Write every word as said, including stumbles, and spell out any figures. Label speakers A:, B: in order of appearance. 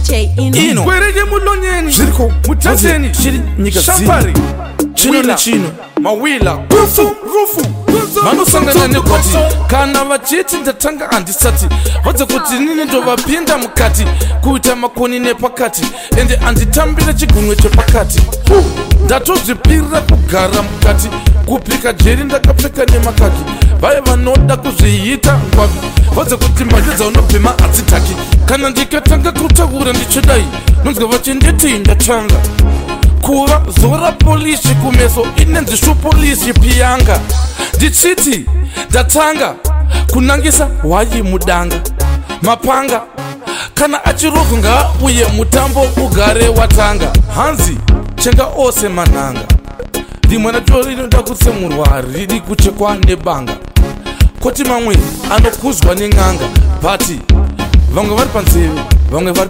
A: D J Ino
B: kwereke mulonyeni
C: zviriko
B: mutazeni
C: chiri nyika
B: shambari
C: chino nechino
B: mawila
C: rufu rufu
B: vanosangana nekwati kana vachiti ndatanga handisati vadza kuti nini ndovapinda mukati kuita makoni nepakati ende anditambira chigunwe chepakati ndatozvipirira kugara mukati kupika jeri ndakapfeka nemakaki vaye vanoda kuzviita ngwavi vadza kuti mhanje dzaunobhema hadzitaki kana ndikatanga kutaura ndichodai nonzwa vachinditi ndatanga kuva zora polisi kumeso inenzi shupolisi piyanga ndichiti ndatanga kunangisa wayi mudanga mapanga kana achirogo ngauye mutambo ugare watanga hanzi chenga ose manhanga rimwe nacho rinoda kutsemurwa riri kuchekwa nebanga koti mamwe anokuzwa nen'anga bati vamwe vari panzeve vamwe vari